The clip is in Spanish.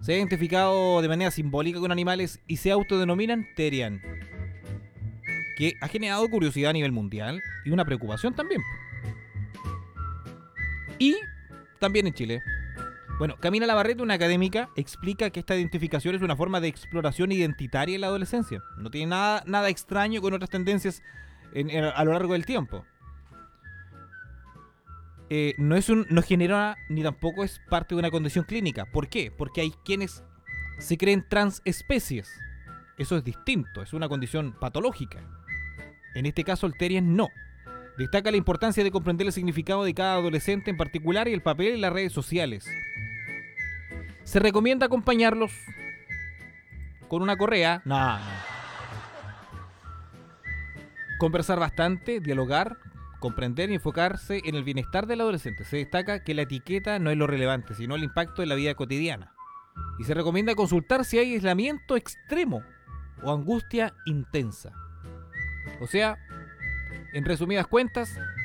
se ha identificado de manera simbólica con animales y se autodenominan Therian, que ha generado curiosidad a nivel mundial y una preocupación también. Y también en Chile. Bueno, Camila Navarrete, una académica, explica que esta identificación es una forma de exploración identitaria en la adolescencia. No tiene nada extraño con otras tendencias a lo largo del tiempo. No genera ni tampoco es parte de una condición clínica. ¿Por qué? Porque hay quienes se creen transespecies. Eso es distinto, es una condición patológica. En este caso, el Therian no. Destaca la importancia de comprender el significado de cada adolescente en particular y el papel en las redes sociales. Se recomienda acompañarlos con una correa. No. Conversar bastante, dialogar, comprender y enfocarse en el bienestar del adolescente. Se destaca que la etiqueta no es lo relevante, sino el impacto en la vida cotidiana. Y se recomienda consultar si hay aislamiento extremo o angustia intensa. O sea, en resumidas cuentas,